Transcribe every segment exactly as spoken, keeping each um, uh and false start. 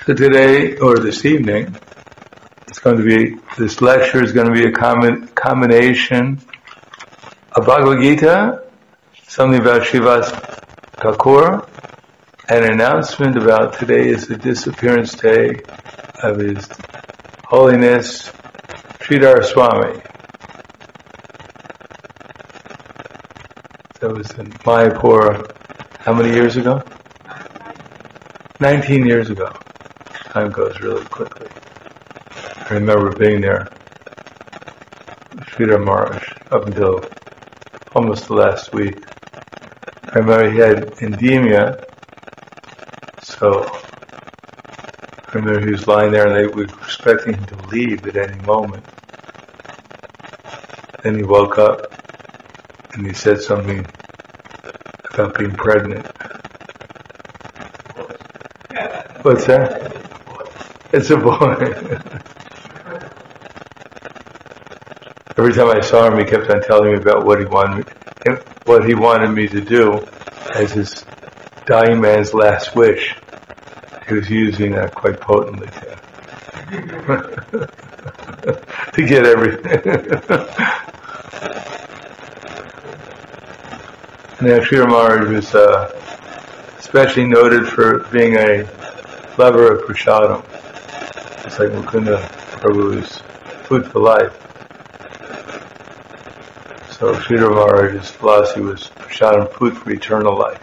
So today, or this evening, it's going to be, this lecture is going to be a com- combination of Bhagavad Gita, something about Srivas Thakur, and an announcement about today is the disappearance day of His Holiness Sridhar Swami. That was in Mayapur, how many years ago? Nineteen years ago. Time goes really quickly. I remember being there, Sridhar Maharaj, up until almost the last week. I remember he had endemia, so I remember he was lying there and they were expecting him to leave at any moment. Then he woke up and he said something about being pregnant. What's that? It's a boy. Every time I saw him, he kept on telling me about what he wanted me, what he wanted me to do as his dying man's last wish. He was using that quite potently to, to get everything. Now, Sridhar Maharaj was uh, especially noted for being a lover of prasadam. It's like Mukunda Prabhu's food for life. So Sridhar Maharaj's philosophy was prasadam, food for eternal life.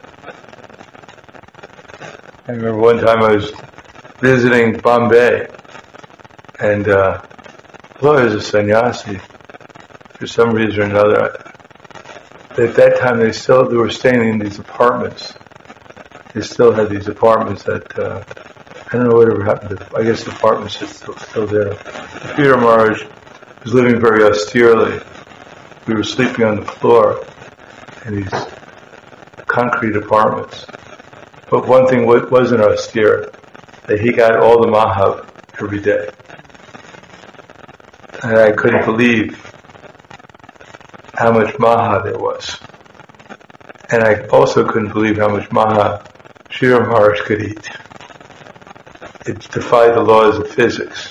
I remember one time I was visiting Bombay, and uh, although I was a sannyasi, for some reason or another, at that time they still they were staying in these apartments. They still had these apartments that, uh, I don't know whatever happened to, I guess the apartments are still, still there. Sridhar Maharaj was living very austerely. We were sleeping on the floor in these concrete apartments. But one thing wasn't austere, that he got all the mahab every day. And I couldn't believe how much maha there was. And I also couldn't believe how much maha Sridhar Maharaj could eat. It defied the laws of physics.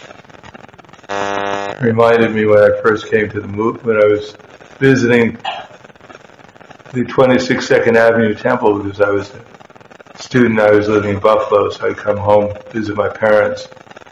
It reminded me when I first came to the move, when I was visiting the twenty-six Second Avenue Temple, because I was a student, I was living in Buffalo, so I'd come home, visit my parents.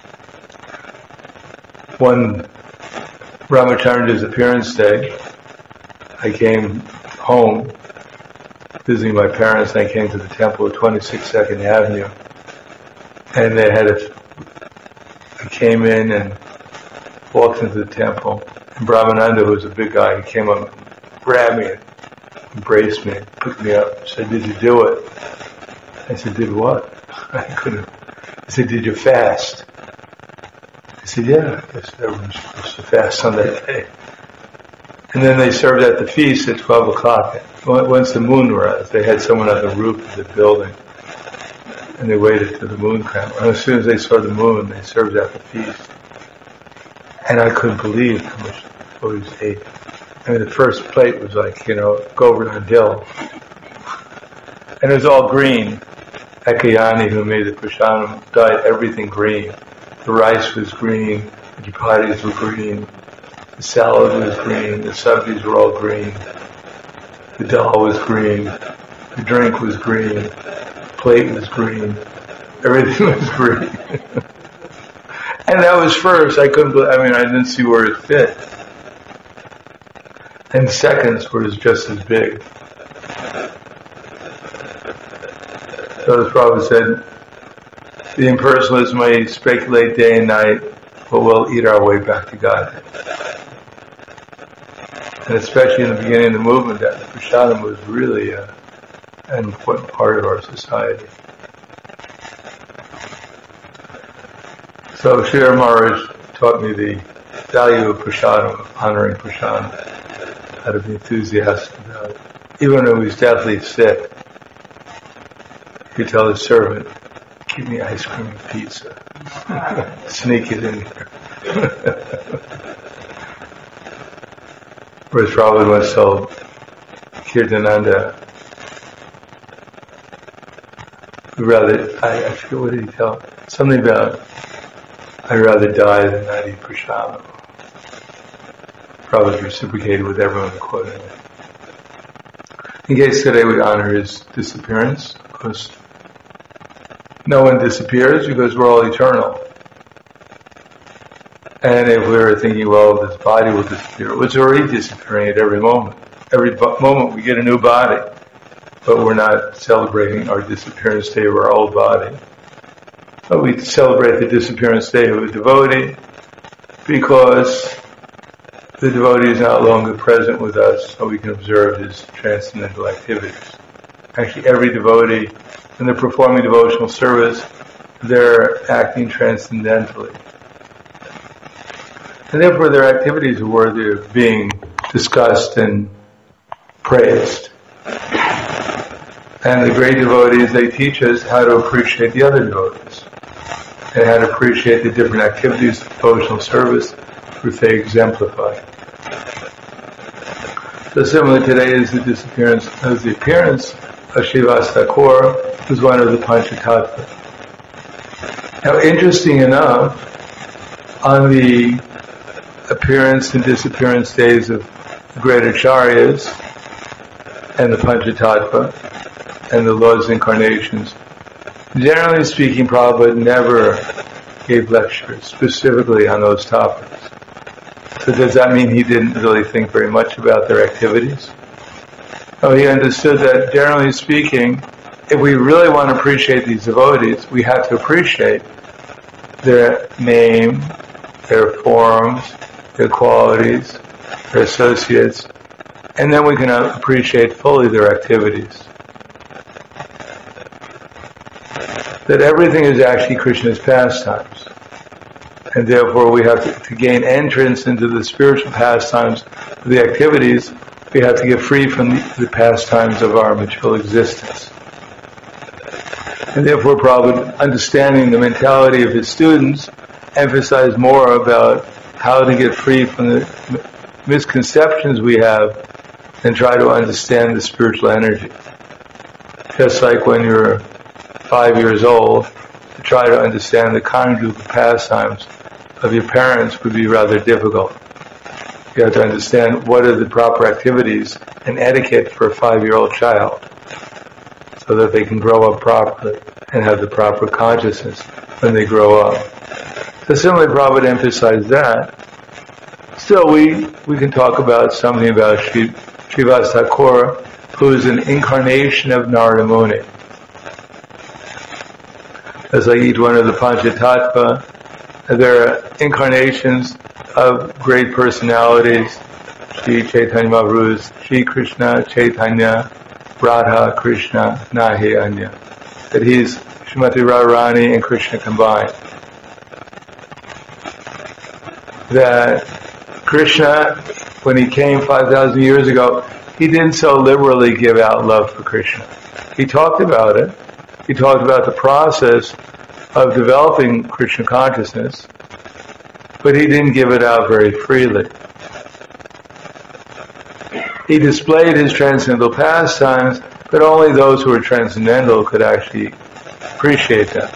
One Ramachandran's appearance day, I came home, visiting my parents, and I came to the temple at twenty-six Second Avenue. And they had a, I came in and walked into the temple, and Brahmananda, who was a big guy, he came up, grabbed me, embraced me, picked me up, said, "Did you do it?" I said, "Did what?" I couldn't. He said, "Did you fast?" I said, "Yeah, I guess everyone's supposed to fast on that day." And then they served at the feast at twelve o'clock. Once the moon rose, they had someone on the roof of the building, and they waited till the moon came. And as soon as they saw the moon, they served at the feast. And I couldn't believe how much food was ate. I mean, the first plate was like, you know, Govardhan Hill. And it was all green. Ekayani, who made the prasadam, dyed everything green. The rice was green, the chapatis were green, the salad was green, the sabzis were all green, the dal was green, the drink was green, the plate was green, everything was green. And that was first. I couldn't believe, I mean, I didn't see where it fit. And seconds was just as big. So as Prabhupada said, the impersonalists may speculate day and night, but we'll eat our way back to God. And especially in the beginning of the movement, that prasadam was really uh, an important part of our society. So Sridhar Maharaj taught me the value of prasadam, of honoring prasadam, how to be enthusiastic about it. Even though he was deathly sick, he could tell his servant, "Give me ice cream and pizza." Sneak it in there. Whereas Prabhupada once told Kirtananda, we'd rather, I, I forget what did he tell, something about, I'd rather die than not eat prasadam. Probably reciprocated with everyone who quoted it. In case today we honor his disappearance, because no one disappears because we're all eternal. And if we were thinking, well, this body will disappear, it was already disappearing at every moment. Every bo- moment we get a new body, but we're not celebrating our disappearance day of our old body. But we celebrate the disappearance day of a devotee because the devotee is not longer present with us, so we can observe his transcendental activities. Actually, every devotee, when they're performing devotional service, they're acting transcendentally. And therefore their activities are worthy of being discussed and praised. And the great devotees, they teach us how to appreciate the other devotees and how to appreciate the different activities of devotional service which they exemplify. So similar today is the disappearance, as the appearance of Srivas Thakur, who's one of the Panchatattva. Now, interesting enough, on the appearance and disappearance days of the great acharyas and the Panchatattva and the Lord's incarnations, generally speaking, Prabhupada never gave lectures specifically on those topics. So does that mean he didn't really think very much about their activities? Oh, he understood that, generally speaking, if we really want to appreciate these devotees, we have to appreciate their name, their forms, their qualities, their associates, and then we can appreciate fully their activities. That everything is actually Krishna's pastimes. And therefore we have to, to gain entrance into the spiritual pastimes of the activities, we have to get free from the, the pastimes of our material existence. And therefore Prabhupada, understanding the mentality of his students, emphasized more about how to get free from the misconceptions we have and try to understand the spiritual energy. Just like when you're five years old, to try to understand the conjugal pastimes of your parents would be rather difficult. You have to understand what are the proper activities and etiquette for a five-year-old child so that they can grow up properly and have the proper consciousness when they grow up. So similarly, Prabhupada emphasized that. Still, we, we can talk about something about Sri, Srivas Thakur, who is an incarnation of Narada Muni. As like each one of the Panchatattva, there are incarnations of great personalities. Sri Chaitanya Mahaprabhu's Sri Krishna Chaitanya Radha Krishna Nahi Anya. That he's Srimati Radharani and Krishna combined. That Krishna, when he came five thousand years ago, he didn't so liberally give out love for Krishna. He talked about it. He talked about the process of developing Krishna consciousness, but he didn't give it out very freely. He displayed his transcendental pastimes, but only those who were transcendental could actually appreciate them.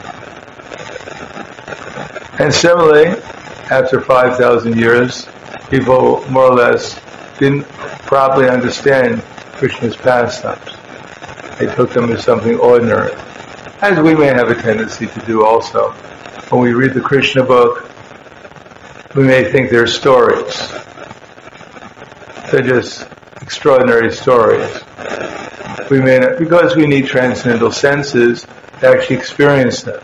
And similarly, after five thousand years, people more or less didn't properly understand Krishna's pastimes. They took them as something ordinary, as we may have a tendency to do also. When we read the Krishna book, we may think they're stories. They're just extraordinary stories. We may not, because we need transcendental senses to actually experience them.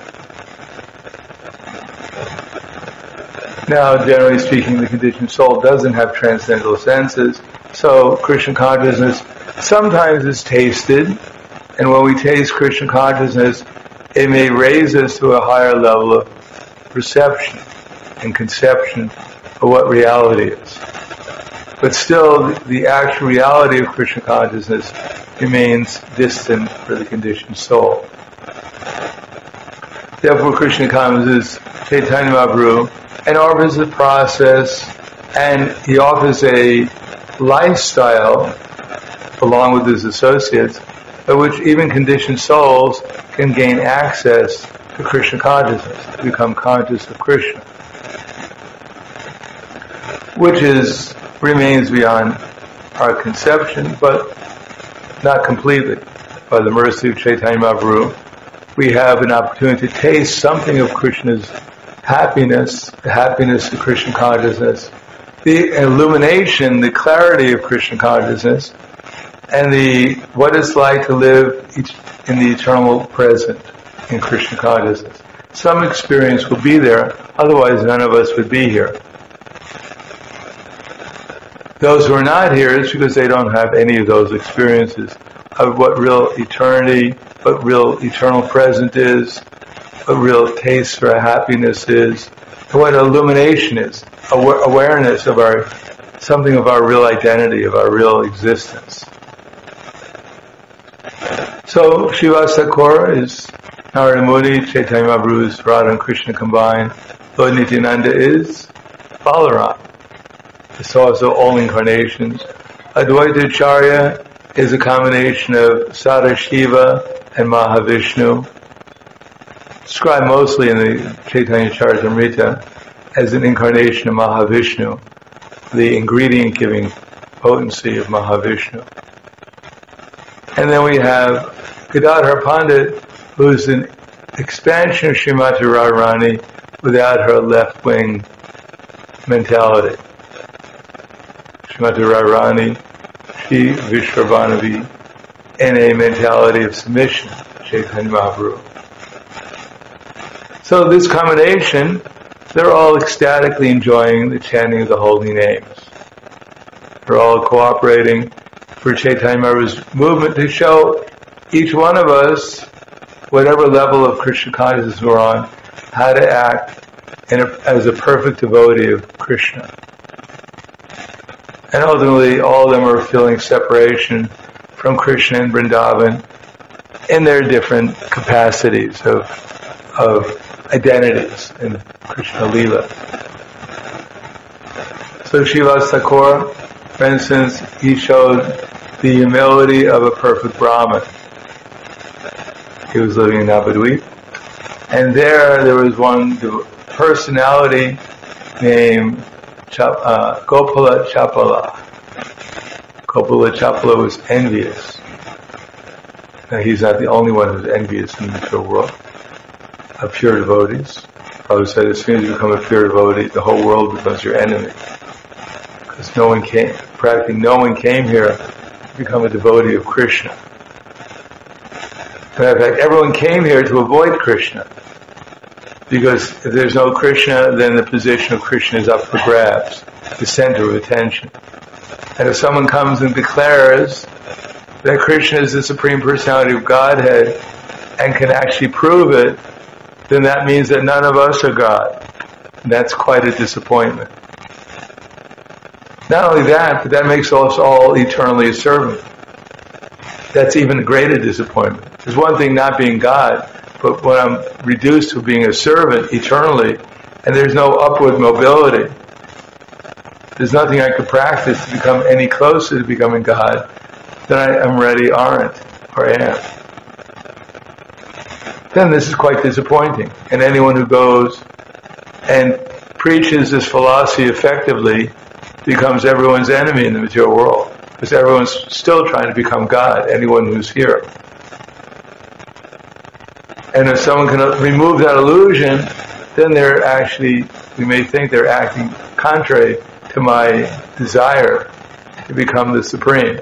Now, generally speaking, the conditioned soul doesn't have transcendental senses, so Krishna consciousness sometimes is tasted, and when we taste Krishna consciousness, it may raise us to a higher level of perception and conception of what reality is. But still, the actual reality of Krishna consciousness remains distant for the conditioned soul. Therefore, Krishna comes as Chaitanya Mahaprabhu and offers a process, and he offers a lifestyle, along with his associates, by which even conditioned souls can gain access to Krishna consciousness, to become conscious of Krishna, which is remains beyond our conception, but not completely. By the mercy of Chaitanya Mahaprabhu, we have an opportunity to taste something of Krishna's happiness, the happiness of Krishna consciousness, the illumination, the clarity of Krishna consciousness, and the what it's like to live each, in the eternal present in Krishna consciousness. Some experience will be there, otherwise none of us would be here. Those who are not here is because they don't have any of those experiences of what real eternity, what real eternal present is, what real taste for happiness is, and what illumination is, awareness of our, something of our real identity, of our real existence. So Srivas Thakur is Narada Muni, Chaitanya Mahaprabhu's Radha and Krishna combined. Lord Nityananda is Balaram. It's also all incarnations. Advaita Acharya is a combination of Sadashiva and Mahavishnu, described mostly in the Chaitanya Charitamrita as an incarnation of Mahavishnu, the ingredient-giving potency of Mahavishnu. And then we have Gadadhar Pandit, who's an expansion of Srimati Radharani without her left-wing mentality. Srimati Radharani, Shri Vishwavanavi, in a mentality of submission, Chaitanya Mahaprabhu. So this combination, they're all ecstatically enjoying the chanting of the holy names. They're all cooperating for Chaitanya Mahaprabhu's movement to show each one of us, whatever level of Krishna consciousness we're on, how to act in a, as a perfect devotee of Krishna. And ultimately, all of them are feeling separation from Krishna and Vrindavan in their different capacities of, of identities in Krishna Leela. So Srivas Thakur, for instance, he showed the humility of a perfect Brahmin. He was living in Navadvip. And there, there was one personality named Chap, uh, Gopala Chapala. Gopala Chapala was envious. Now, he's not the only one who's envious in the material world of pure devotees. Prabhupada said, as soon as you become a pure devotee, the whole world becomes your enemy. Because no one came, practically no one came here to become a devotee of Krishna. As a matter of fact, everyone came here to avoid Krishna. Because if there's no Krishna, then the position of Krishna is up for grabs, the center of attention. And if someone comes and declares that Krishna is the Supreme Personality of Godhead and can actually prove it, then that means that none of us are God. And that's quite a disappointment. Not only that, but that makes us all eternally a servant. That's even a greater disappointment. There's one thing not being God, but when I'm reduced to being a servant eternally, and there's no upward mobility, there's nothing I could practice to become any closer to becoming God than I already aren't or am. Then this is quite disappointing. And anyone who goes and preaches this philosophy effectively becomes everyone's enemy in the material world, because everyone's still trying to become God, anyone who's here. And if someone can remove that illusion, then they're actually, we may think they're acting contrary to my desire to become the Supreme.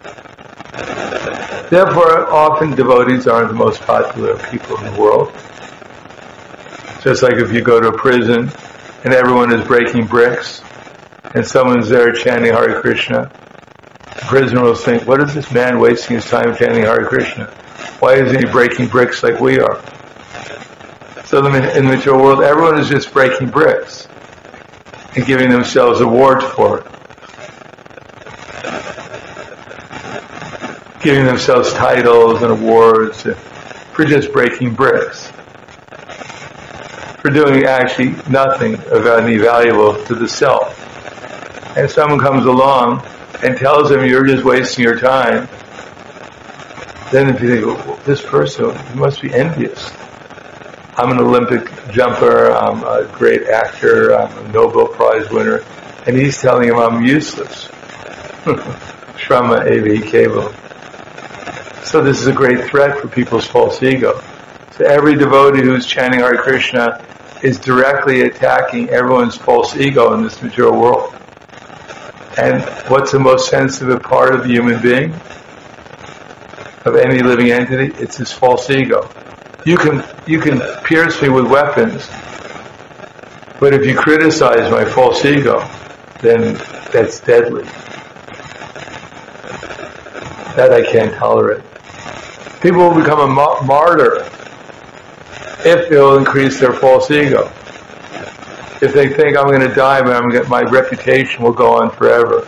Therefore, often devotees aren't the most popular people in the world. Just like if you go to a prison and everyone is breaking bricks and someone's there chanting Hare Krishna, the prisoner will think, what is this man wasting his time chanting Hare Krishna? Why isn't he breaking bricks like we are? So in the material world, everyone is just breaking bricks and giving themselves awards for it. Giving themselves titles and awards for just breaking bricks. For doing actually nothing of any valuable to the self. And someone comes along and tells them you're just wasting your time, then if you think, well, this person, he must be envious. I'm an Olympic jumper, I'm a great actor, I'm a Nobel Prize winner, and he's telling him I'm useless. Shrama Evi Keval. So this is a great threat for people's false ego. So every devotee who's chanting Hare Krishna is directly attacking everyone's false ego in this material world. And what's the most sensitive part of the human being? Of any living entity? It's his false ego. You can you can pierce me with weapons, but if you criticize my false ego, then that's deadly. That I can't tolerate. People will become a ma- martyr if they'll increase their false ego. If they think I'm going to die, but I'm going to get, my reputation will go on forever.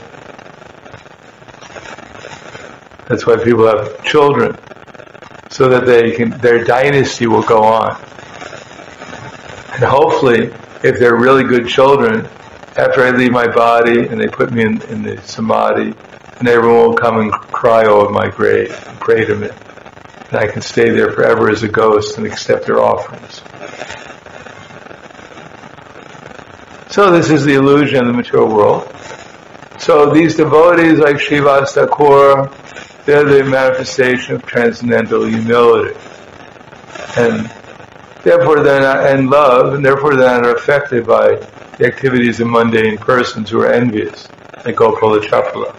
That's why people have children, so that they can, their dynasty will go on. And hopefully, if they're really good children, after I leave my body and they put me in, in the samadhi, and everyone will come and cry over my grave and pray to me. And I can stay there forever as a ghost and accept their offerings. So this is the illusion of the material world. So these devotees like Srivas Thakur, they're the manifestation of transcendental humility. And therefore they're not, and love, and therefore they're not affected by the activities of mundane persons who are envious, like Gopala Chapala.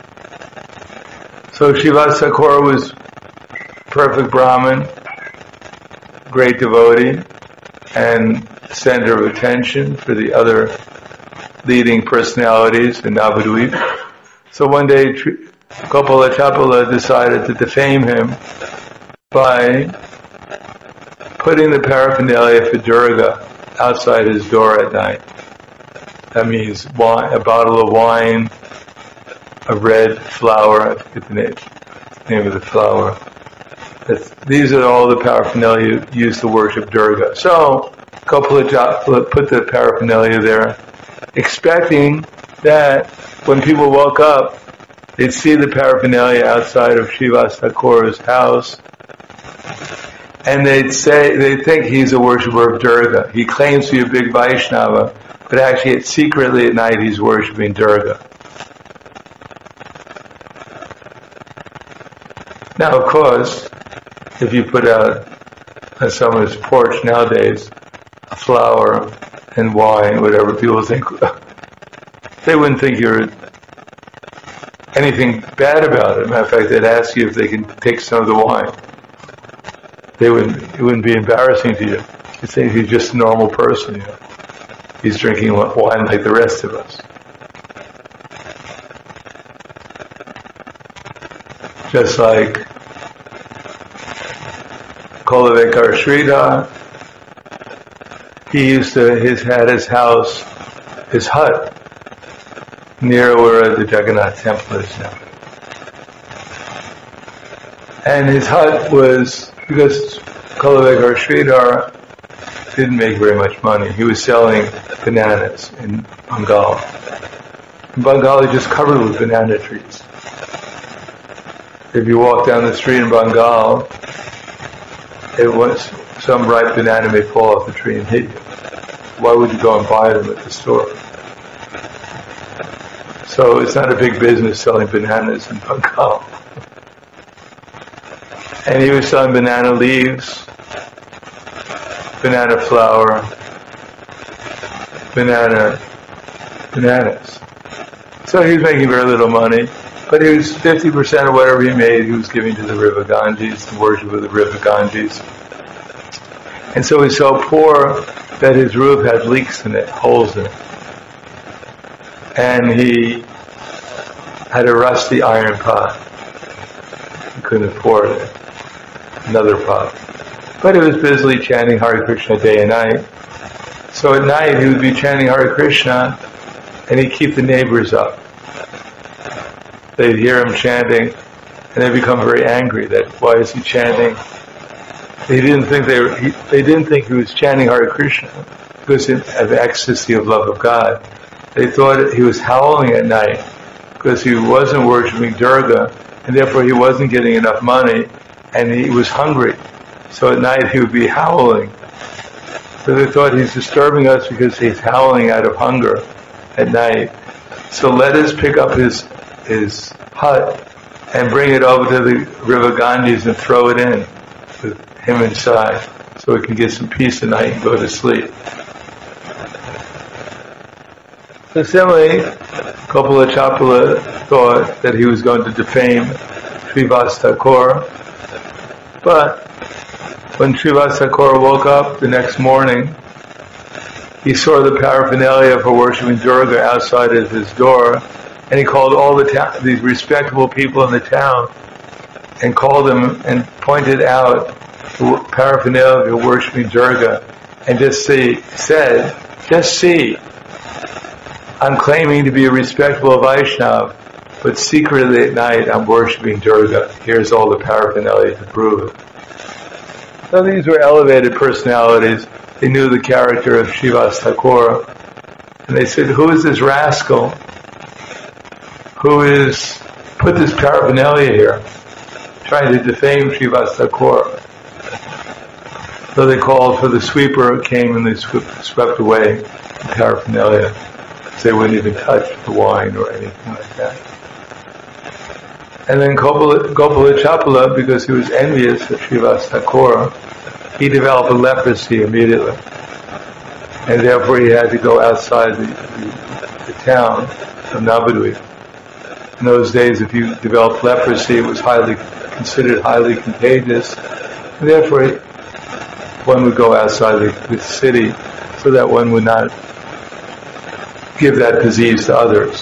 So Srivas Thakur was perfect Brahmin, great devotee, and center of attention for the other leading personalities in Navadvip. So one day Gopala Chapala decided to defame him by putting the paraphernalia for Durga outside his door at night. That means wine, a bottle of wine, a red flower, I forget the name, name of the flower. That's, these are all the paraphernalia used to worship Durga. So Gopala Chapala put the paraphernalia there, expecting that when people woke up, they'd see the paraphernalia outside of Srivas Thakur's house, and they'd say, they'd think he's a worshiper of Durga. He claims to be a big Vaishnava, but actually secretly at night he's worshipping Durga. Now, of course, if you put out on someone's porch nowadays a flower and wine, whatever, people think, they wouldn't think you're anything bad about it. Matter of fact, they'd ask you if they can take some of the wine. They wouldn't, it wouldn't be embarrassing to you. You'd think he's just a normal person, you know. He's drinking wine like the rest of us. Just like Kolavenkar Sridhar, he used to, his had his house, his hut, near where the Jagannath temple is now. And his hut was, because Kolavenkar Sridhar didn't make very much money. He was selling bananas in Bengal. In Bengal is just covered with banana trees. If you walk down the street in Bengal, it was, some ripe banana may fall off the tree and hit you. Why would you go and buy them at the store? So it's not a big business selling bananas in Bengal. And he was selling banana leaves, banana flour, banana, bananas. So he was making very little money, but he was fifty percent of whatever he made, he was giving to the river Ganges, the worship of the river Ganges. And so he was so poor that his roof had leaks in it, holes in it. And he had a rusty iron pot. He couldn't afford it. Another pot. But he was busily chanting Hare Krishna day and night. So at night he would be chanting Hare Krishna and he'd keep the neighbors up. They'd hear him chanting and they'd become very angry that why is he chanting? They didn't think they were, he, they didn't think he was chanting Hare Krishna because of the ecstasy of love of God. They thought he was howling at night because he wasn't worshiping Durga and therefore he wasn't getting enough money and he was hungry. So at night he would be howling. So they thought he's disturbing us because he's howling out of hunger at night. So let us pick up his his hut and bring it over to the river Ganges and throw it in with him inside so we can get some peace at night and go to sleep. So similarly, Gopala Chapala thought that he was going to defame Srivas Thakur, but when Srivas Thakur woke up the next morning, he saw the paraphernalia for worshipping Durga outside of his door, and he called all the ta- these respectable people in the town and called them and pointed out the paraphernalia of worshipping Durga and just see, said, just see, I'm claiming to be a respectable Vaishnav, but secretly at night I'm worshipping Durga. Here's all the paraphernalia to prove it. So these were elevated personalities. They knew the character of Srivas Thakur. And they said, who is this rascal who is put this paraphernalia here, trying to defame Srivas Thakur? So they called for the sweeper, came and they swept, swept away the paraphernalia. They wouldn't even touch the wine or anything like that. And then Gopala, Gopala Chapala, because he was envious of Srivas Thakur, he developed a leprosy immediately. And therefore he had to go outside the, the, the town of Navadvip. In those days, if you developed leprosy, it was highly considered highly contagious. And therefore, one would go outside the, the city so that one would not give that disease to others.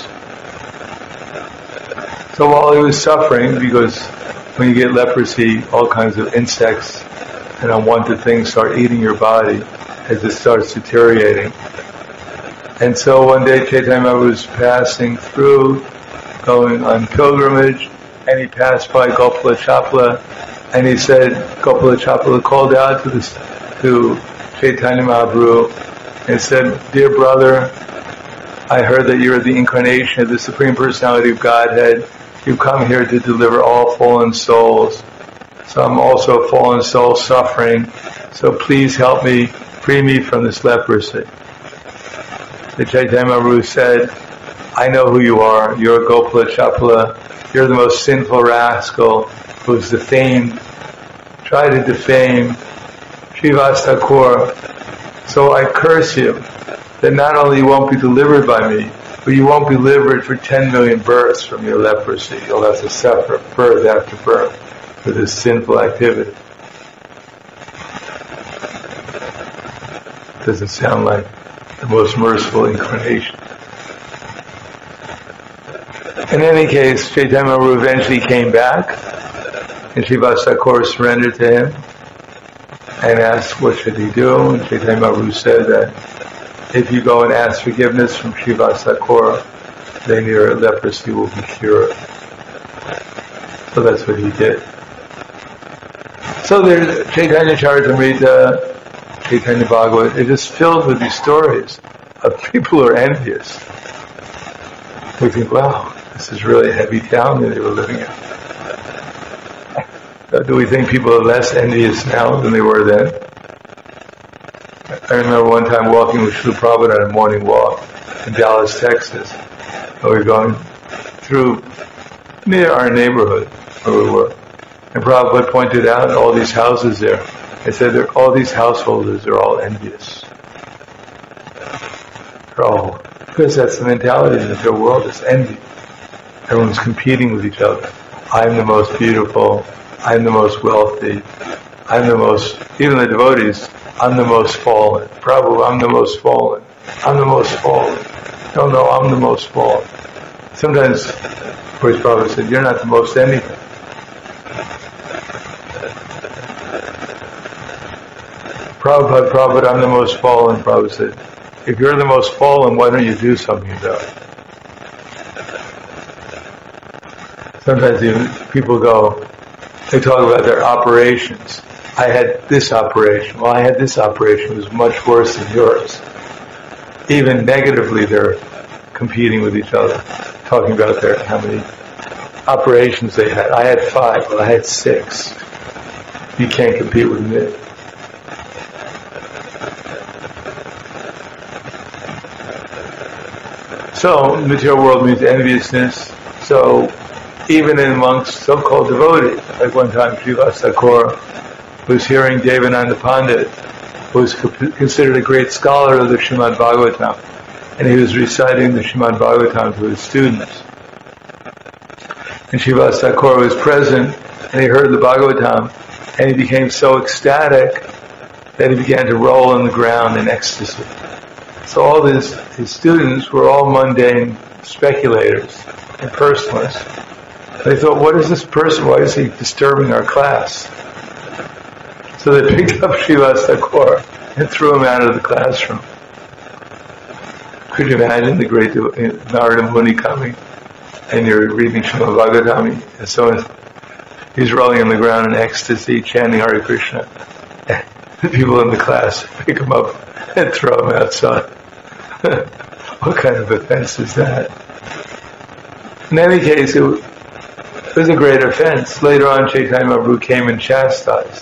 So while he was suffering, because when you get leprosy, all kinds of insects and unwanted things start eating your body as it starts deteriorating. And so one day Chaitanya was passing through, going on pilgrimage, and he passed by Gopala Chapala, and he said, Gopala Chapala called out to, this, to Chaitanya Mahaprabhu and said, dear brother, I heard that you're the incarnation of the Supreme Personality of Godhead. You've come here to deliver all fallen souls. So I'm also a fallen soul suffering. So please help me, free me from this leprosy. The Chaitanya Mahaprabhu said, I know who you are. You're Gopala Chapala. You're the most sinful rascal who's defamed, tried to defame Srivas Thakur. So I curse you that not only you won't be delivered by me, but you won't be delivered for ten million births from your leprosy. You'll have to suffer birth after birth for this sinful activity. Doesn't sound like the most merciful incarnation. In any case, Chaitanya Mahaprabhu eventually came back, and Srivas Thakur surrendered to him and asked what should he do. And Chaitanya Mahaprabhu said that if you go and ask forgiveness from Srivas Thakur, then your leprosy will be cured. So that's what he did. So there's Chaitanya Charitamrita, Chaitanya Bhagavad, it is filled with these stories of people who are envious. We think, wow, this is really a heavy town that they were living in. Uh, do we think people are less envious now than they were then? I remember one time walking with Srila Prabhupada on a morning walk in Dallas, Texas. And we were going through near our neighborhood where we were. And Prabhupada pointed out all these houses there. He said, all these householders are all envious. They're all, because that's the mentality in the world, is envy. Everyone's competing with each other. I'm the most beautiful. I'm the most wealthy. I'm the most, even the devotees, I'm the most fallen. Prabhu, I'm the most fallen. I'm the most fallen. No, no, I'm the most fallen. Sometimes, of course, Prabhupada said, you're not the most anything. Prabhupada, Prabhupada, I'm the most fallen. Prabhupada said, if you're the most fallen, why don't you do something about it? Sometimes even people go, they talk about their operations. I had this operation. Well, I had this operation. It was much worse than yours. Even negatively, they're competing with each other, talking about their how many operations they had. I had five. Well, I had six. You can't compete with me. So, the material world means enviousness. So, even amongst so-called devotees, like one time Srivas Thakur was hearing Devananda Pandit, who was considered a great scholar of the Srimad Bhagavatam, and he was reciting the Srimad Bhagavatam to his students. And Srivas Thakur was present, and he heard the Bhagavatam, and he became so ecstatic that he began to roll on the ground in ecstasy. So all his, his students were all mundane speculators and personalists. They thought, what is this person? Why is he disturbing our class? So they picked up Srivas Thakur and threw him out of the classroom. Could you imagine the great Narada Muni coming and you're reading Srimad Bhagavatam, and so he's rolling on the ground in ecstasy, chanting Hare Krishna. And the people in the class pick him up and throw him outside. What kind of offense is that? In any case, it was a great offense. Later on, Chaitanya Mahaprabhu came and chastised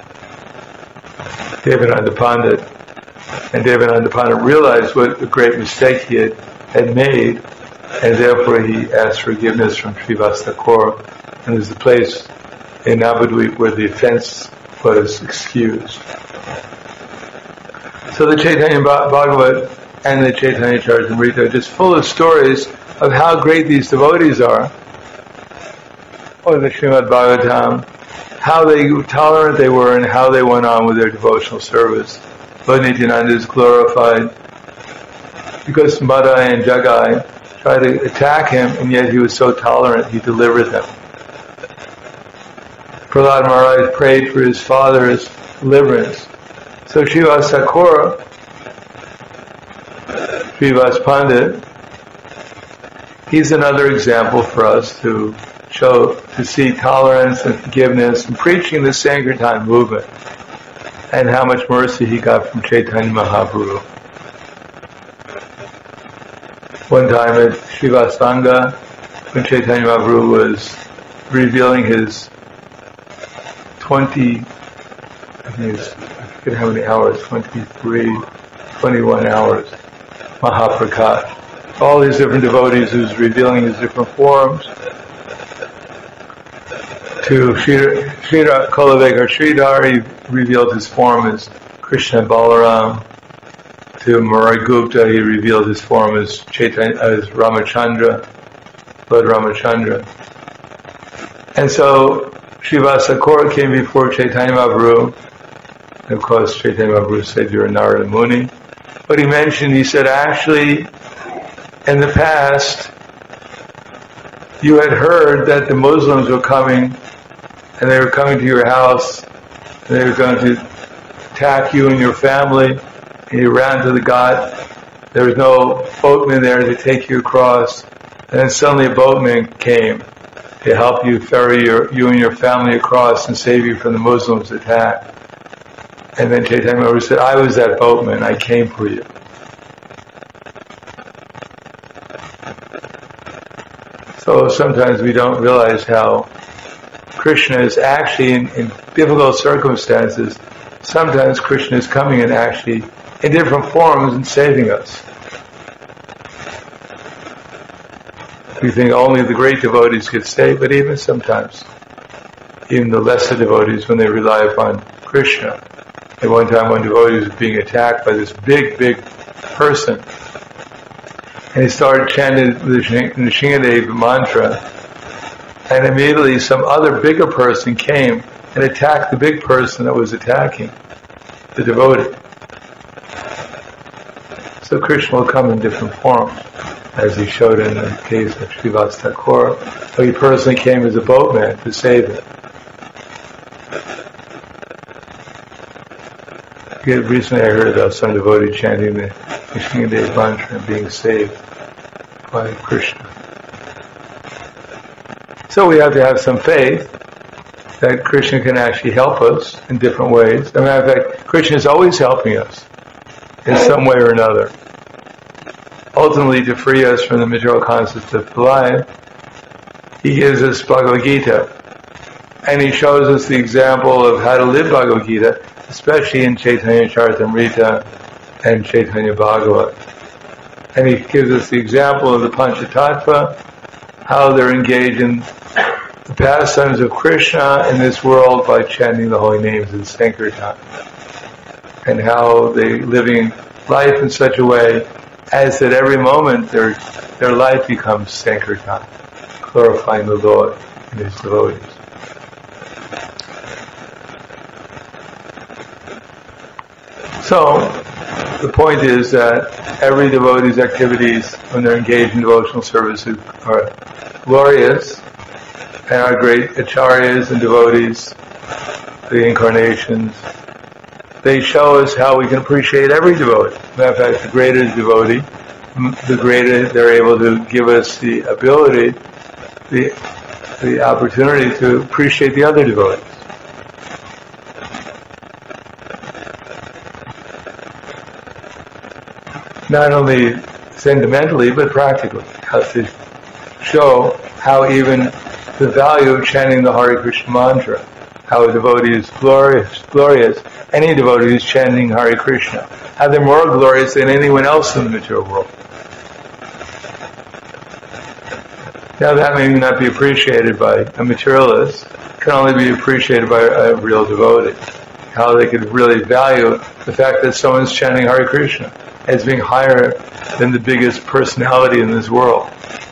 Devananda Pandit. And Devananda Pandit realized what a great mistake he had, had made, and therefore he asked forgiveness from Srivas Thakur. And there's the place in Navadvip where the offense was excused. So the Chaitanya Bhagavat and the Chaitanya Charitamrita are just full of stories of how great these devotees are, or the Srimad Bhagavatam, how they tolerant they were and how they went on with their devotional service. Lord Nityananda is glorified because Madai and Jagai tried to attack him, and yet he was so tolerant, he delivered them. Prahlad Maharaj prayed for his father's deliverance. So Srivas Thakur, Srivas Pandit, he's another example for us to show, to see tolerance and forgiveness and preaching the Sankirtan movement, and how much mercy he got from Chaitanya Mahaprabhu. One time at Srivastanga, when Chaitanya Mahaprabhu was revealing his twenty, I think it was, I forget how many hours, twenty-three, twenty-one hours, Mahaprakash. All these different devotees, he was revealing his different forms. To Sridhar Kolavekar Sridhar, he revealed his form as Krishna Balaram. To Murari Gupta, he revealed his form as Chaitanya, as Ramachandra, Lord Ramachandra. And so Srivas Thakur came before Chaitanya Mahaprabhu. And of course, Chaitanya Mahaprabhu said, "You're a Narada Muni." But he mentioned, he said, actually, in the past, you had heard that the Muslims were coming, and they were coming to your house, and they were going to attack you and your family, and you ran to the ghat. There was no boatman there to take you across, and then suddenly a boatman came to help you ferry your, you and your family across and save you from the Muslims' attack. And then Chaitanya Mahaprabhu said, I was that boatman, I came for you. So sometimes we don't realize how Krishna is actually in, in difficult circumstances. Sometimes Krishna is coming and actually in different forms and saving us. We think only the great devotees get saved, but even sometimes, even the lesser devotees, when they rely upon Krishna. At one time, one devotee was being attacked by this big, big person. And he started chanting the Nrsingadev mantra. And immediately some other bigger person came and attacked the big person that was attacking the devotee. So Krishna will come in different forms, as he showed in the case of Srivas Thakur. So he personally came as a boatman to save him. Recently I heard about some devotee chanting the Nrsingadev mantra and being saved by Krishna. So we have to have some faith that Krishna can actually help us in different ways. As a matter of fact, Krishna is always helping us in some way or another. Ultimately, to free us from the material concepts of life, he gives us Bhagavad Gita. And he shows us the example of how to live Bhagavad Gita, especially in Chaitanya Charitamrita and Chaitanya Bhagavat. And he gives us the example of the Panchatattva, how they're engaged in the pastimes of Krishna in this world by chanting the holy names of the Sankirtan, and how they're living life in such a way as that every moment their their life becomes Sankirtan, glorifying the Lord and His devotees. So, the point is that every devotee's activities when they're engaged in devotional service are glorious, and our great acharyas and devotees, the incarnations, they show us how we can appreciate every devotee. Matter of fact, the greater the devotee, the greater they're able to give us the ability, the the opportunity to appreciate the other devotees. Not only sentimentally, but practically. How to show how even the value of chanting the Hare Krishna mantra, how a devotee is glorious, glorious. Any devotee who's chanting Hare Krishna, how they're more glorious than anyone else in the material world. Now that may not be appreciated by a materialist, can only be appreciated by a real devotee. How they could really value the fact that someone's chanting Hare Krishna as being higher than the biggest personality in this world.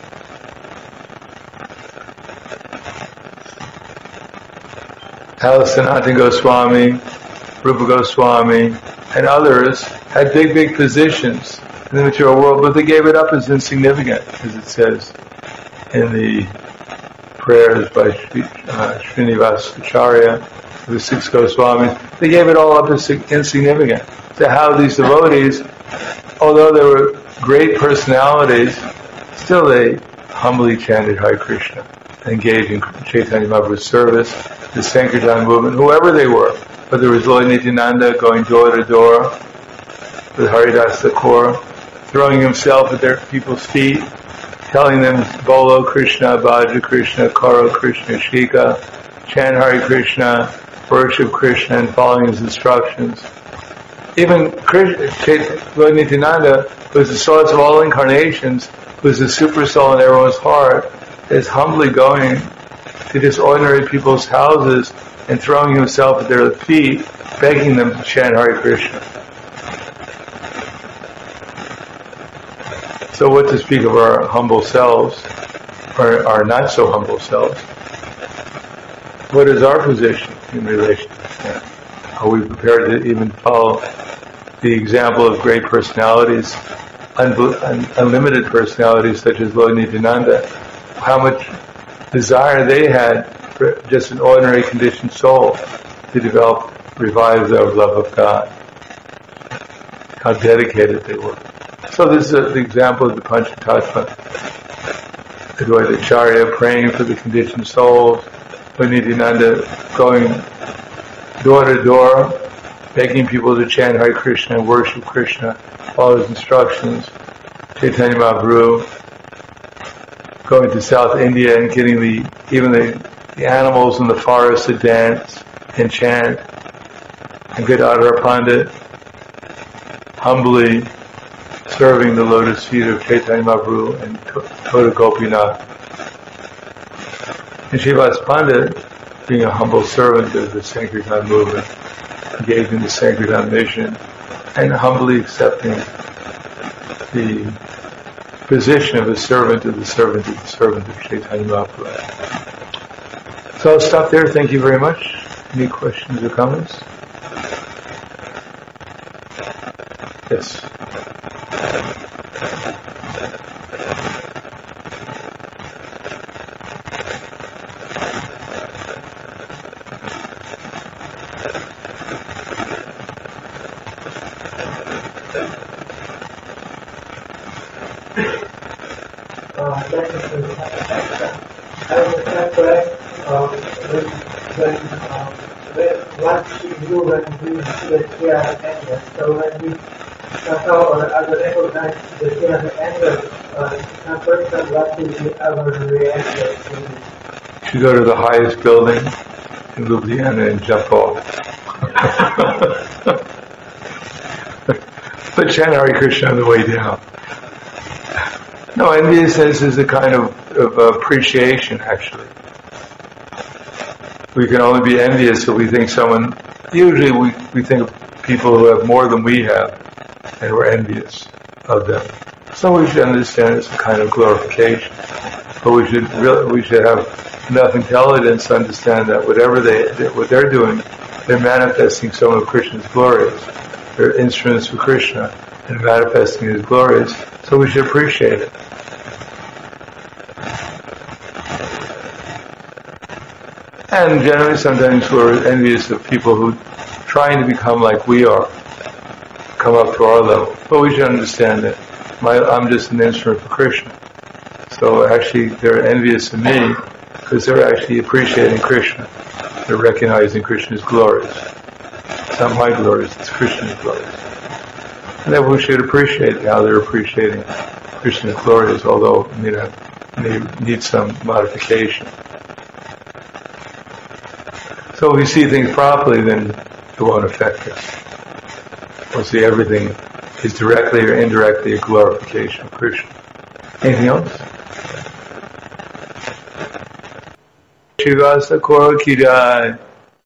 How Sanatana Goswami, Rupa Goswami, and others had big, big positions in the material world, but they gave it up as insignificant, as it says in the prayers by Sri, uh, Srinivas Acharya, the six Goswamis. They gave it all up as insignificant. To how these devotees, although they were great personalities, still they humbly chanted Hare Krishna, engaged in Chaitanya Mahaprabhu's service, the Sankirtan movement, whoever they were. Whether it was Lord Nityananda going door to door with Haridas Thakur, throwing himself at their people's feet, telling them, Bolo Krishna, Bhaja Krishna, Karo Krishna, Shika, chant Hare Krishna, worship Krishna, and following his instructions. Even Krishna, Lord Nityananda was the source of all incarnations, was the super soul in everyone's heart, is humbly going to just ordinary people's houses and throwing himself at their feet, begging them to chant Hare Krishna. So what to speak of our humble selves, or our not so humble selves? What is our position in relation to that? Are we prepared to even follow the example of great personalities, un- un- unlimited personalities such as Lord Nityananda? How much desire they had for just an ordinary conditioned soul to develop, revive their love of God. How dedicated they were. So this is a, the example of the Panchatattva. Advaita Acharya praying for the conditioned souls, Lord Nityananda going door to door, begging people to chant Hare Krishna and worship Krishna, follow his instructions. Chaitanya Mahaprabhu going to South India and getting the even the, the animals in the forest to dance and chant. And Gadadhara Pandit humbly serving the lotus feet of Chaitanya Mahaprabhu and Toda Gopinath. And Srivas Pandit, being a humble servant of the Sankirtan movement, engaged in the Sankirtan mission, and humbly accepting the position of a servant of the servant of the servant of Chaitanya Mahaprabhu. So I'll stop there. Thank you very much. Any questions or comments? Yes. So when we somehow or other recognize the fear of anger, uh, some person what will be our reaction to should go to the highest building in Ljubljana and jump off. But chant Hare Krishna on the way down. No, enviousness is a kind of, of appreciation, actually. We can only be envious if we think someone, usually we, we think of people who have more than we have, and we're envious of them. So we should understand it's a kind of glorification. But we should really, we should have enough intelligence to understand that whatever they, what they're doing, they're manifesting some of Krishna's glories. They're instruments for Krishna and manifesting His glories. So we should appreciate it. And generally, sometimes we're envious of people who are trying to become like we are, come up to our level. But we should understand that my, I'm just an instrument for Krishna. So actually, they're envious of me because they're actually appreciating Krishna. They're recognizing Krishna's glories. It's not my glories, it's Krishna's glories. And then we should appreciate how they're appreciating Krishna's glories, although, you know, they need some modification. So if we see things properly, then it won't affect us. We'll see everything is directly or indirectly a glorification of Krishna. Anything else? Shivasa Kora Ki Jai.